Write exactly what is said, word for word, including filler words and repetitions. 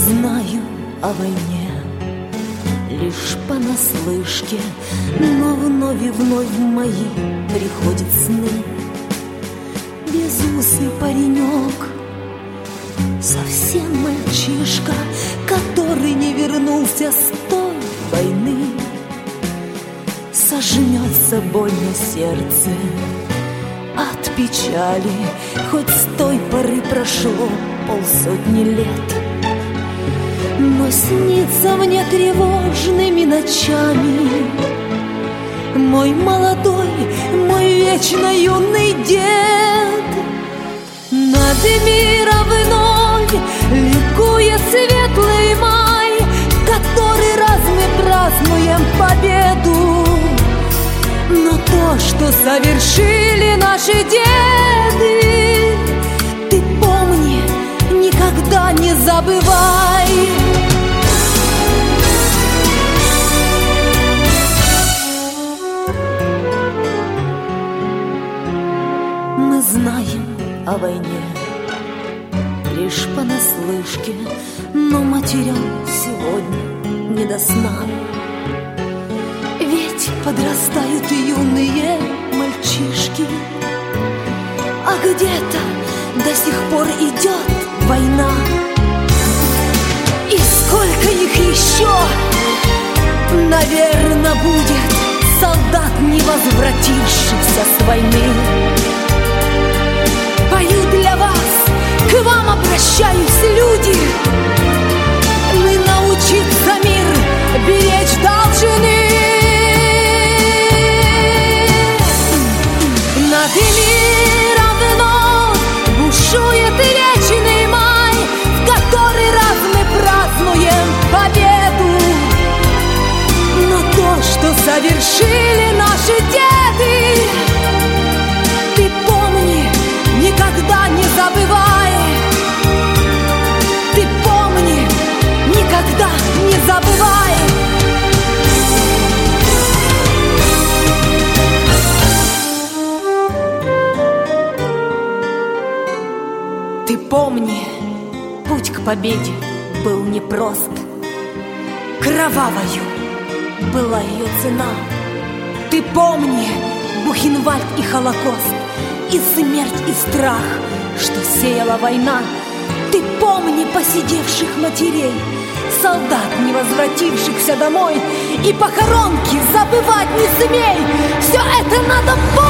Знаю о войне лишь понаслышке, но вновь и вновь в мои приходят сны. Безусый паренек, совсем мальчишка, который не вернулся с той войны. Сожмется больно сердце от печали, хоть с той поры прошло полсотни лет. Но снится мне тревожными ночами мой молодой, мой вечно юный дед. Над миром вновь ликует светлый май, который раз мы празднуем победу. Но то, что совершили наши деды, ты помни, никогда не забывай. Мы знаем о войне лишь понаслышке, но матерям сегодня не до сна. Ведь подрастают юные мальчишки, а где-то до сих пор идет война. И сколько их еще, наверное, будет солдат, не возвратившихся с войны. Пою для вас, к вам обращаюсь, люди. Мы научиться мир беречь должны. Над миром вновь бушует вечный май, в который раз мы празднуем победу. Но то, что совершили наши деды, ты помни, никогда не забывай. Ты помни, никогда не забывай. Ты помни, путь к победе был непрост. Кровавою была ее цена. Ты помни Бухенвальд и Холокост, и смерть, и страх, что сеяла война. Ты помни посидевших матерей, солдат, не возвратившихся домой, и похоронки забывать не смей. Все это надо помнить.